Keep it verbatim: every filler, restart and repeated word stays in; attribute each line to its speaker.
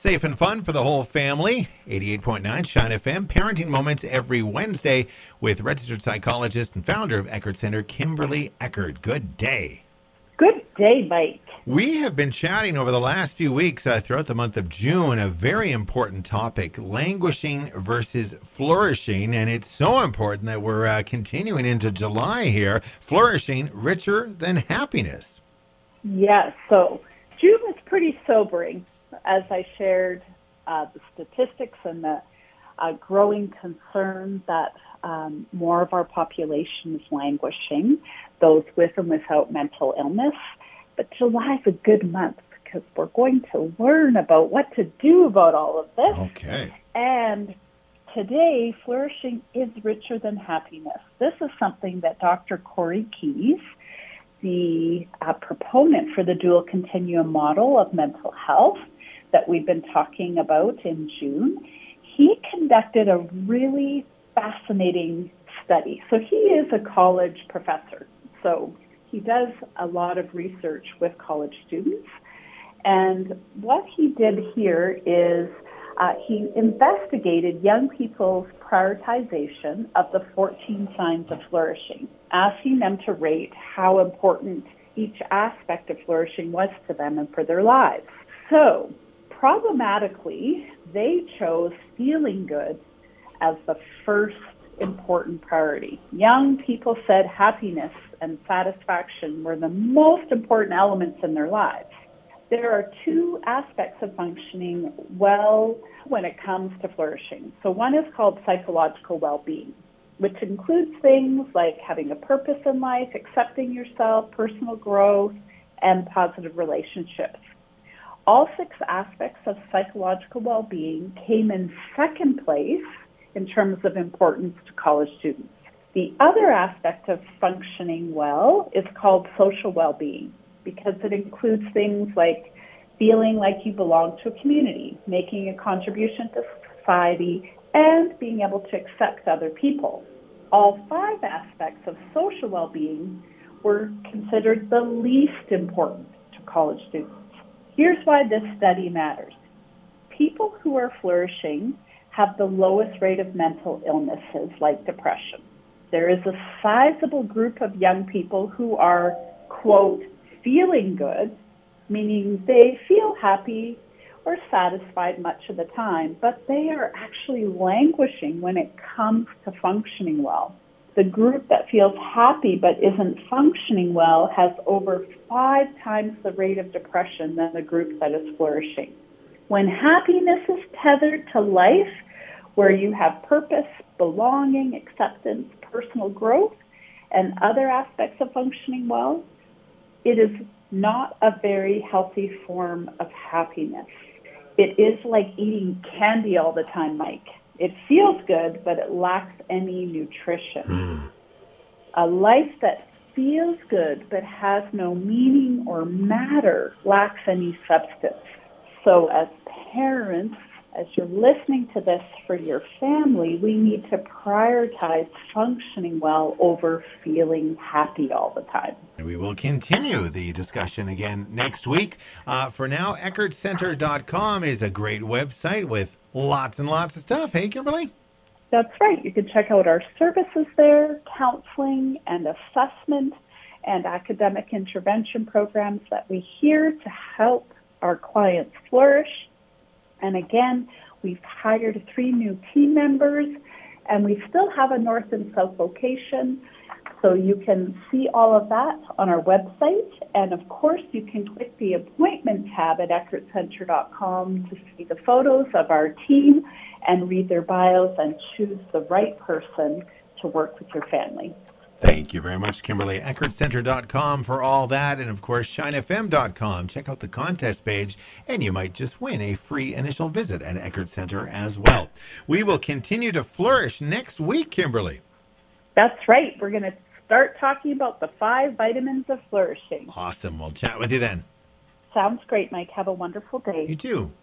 Speaker 1: Safe and fun for the whole family. eighty-eight point nine Shine F M, Parenting Moments every Wednesday with registered psychologist and founder of Eckert Center, Kimberly Eckert. Good day.
Speaker 2: Good day, Mike.
Speaker 1: We have been chatting over the last few weeks uh, throughout the month of June, a very important topic, languishing versus flourishing. And it's so important that we're uh, continuing into July here, flourishing richer than happiness.
Speaker 2: Yes, so June was pretty sobering as I shared uh, the statistics and the uh, growing concern that um, more of our population is languishing, those with and without mental illness. But July is a good month because we're going to learn about what to do about all of this.
Speaker 1: Okay.
Speaker 2: And today, flourishing is richer than happiness. This is something that Doctor Corey Keyes, the uh, proponent for the dual continuum model of mental health that we've been talking about in June, he conducted a really fascinating study. So he is a college professor. So he does a lot of research with college students. And what he did here is uh, he investigated young people's prioritization of the fourteen signs of flourishing, asking them to rate how important each aspect of flourishing was to them and for their lives. So, problematically, they chose feeling good as the first important priority. Young people said happiness and satisfaction were the most important elements in their lives. There are two aspects of functioning well when it comes to flourishing. So one is called psychological well-being, which includes things like having a purpose in life, accepting yourself, personal growth, and positive relationships. All six aspects of psychological well-being came in second place in terms of importance to college students. The other aspect of functioning well is called social well-being, because it includes things like feeling like you belong to a community, making a contribution to society, and being able to accept other people. All five aspects of social well-being were considered the least important to college students. Here's why this study matters. People who are flourishing have the lowest rate of mental illnesses like depression. There is a sizable group of young people who are, quote, feeling good, meaning they feel happy or satisfied much of the time, but they are actually languishing when it comes to functioning well. The group that feels happy but isn't functioning well has over five times the rate of depression than the group that is flourishing. When happiness is tethered to life, where you have purpose, belonging, acceptance, personal growth, and other aspects of functioning well, it is not a very healthy form of happiness. It is like eating candy all the time, Mike. It feels good, but it lacks any nutrition. Mm. A life that feels good but has no meaning or matter lacks any substance. So as parents, as you're listening to this for your family, we need to prioritize functioning well over feeling happy all the time.
Speaker 1: We will continue the discussion again next week. Uh, for now, Eckert Center dot com is a great website with lots and lots of stuff. Hey, Kimberly?
Speaker 2: That's right. You can check out our services there, counseling and assessment and academic intervention programs that we here to help our clients flourish. And again, we've hired three new team members, and we still have a north and south location. So you can see all of that on our website. And of course, you can click the appointment tab at Eckert Center dot com to see the photos of our team and read their bios and choose the right person to work with your family.
Speaker 1: Thank you very much, Kimberly. Eckert Center dot com for all that. And of course, Shine F M dot com. Check out the contest page, and you might just win a free initial visit at Eckert Center as well. We will continue to flourish next week, Kimberly.
Speaker 2: That's right. We're going to start talking about the five vitamins of flourishing.
Speaker 1: Awesome. We'll chat with you then.
Speaker 2: Sounds great, Mike. Have a wonderful day.
Speaker 1: You too.